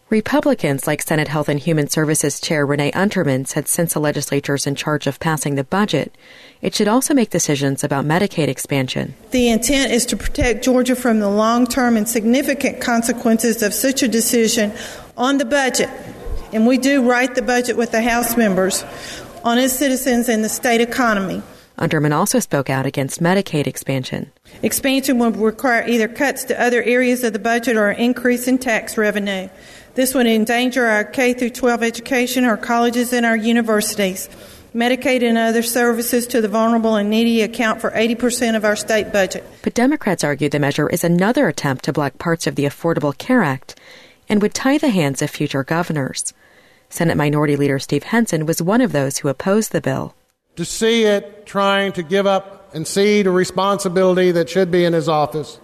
Republicans, like Senate Health and Human Services Chair Renee Unterman, said since the legislature is in charge of passing the budget, it should also make decisions about Medicaid expansion. The intent is to protect Georgia from the long-term and significant consequences of such a decision on the budget. And we do write the budget with the House members on its citizens and the state economy. Unterman also spoke out against Medicaid expansion. Expansion would require either cuts to other areas of the budget or an increase in tax revenue. This would endanger our K-12 education, our colleges, and our universities. Medicaid and other services to the vulnerable and needy account for 80% of our state budget. But Democrats argue the measure is another attempt to block parts of the Affordable Care Act and would tie the hands of future governors. Senate Minority Leader Steve Henson was one of those who opposed the bill. To see it trying to give up and cede a responsibility that should be in his office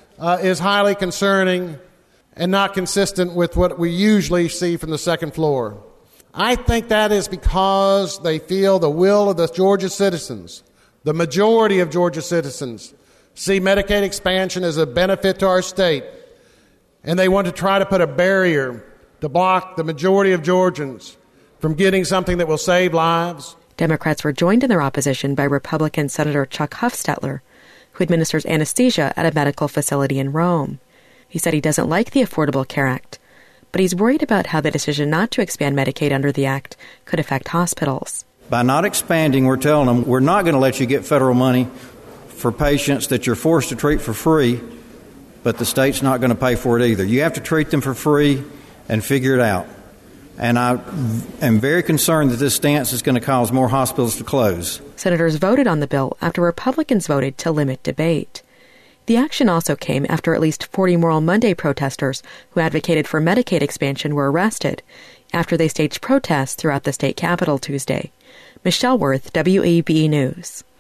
is highly concerning and not consistent with what we usually see from the second floor. I think that is because they feel the will of the Georgia citizens, the majority of Georgia citizens, see Medicaid expansion as a benefit to our state, and they want to try to put a barrier to block the majority of Georgians from getting something that will save lives. Democrats were joined in their opposition by Republican Senator Chuck Hufstetler, who administers anesthesia at a medical facility in Rome. He said he doesn't like the Affordable Care Act, but he's worried about how the decision not to expand Medicaid under the Act could affect hospitals. By not expanding, we're telling them we're not going to let you get federal money for patients that you're forced to treat for free, but the state's not going to pay for it either. You have to treat them for free and figure it out. And I am very concerned that this stance is going to cause more hospitals to close. Senators voted on the bill after Republicans voted to limit debate. The action also came after at least 40 Moral Monday protesters who advocated for Medicaid expansion were arrested after they staged protests throughout the state capitol Tuesday. Michelle Worth, WABE News.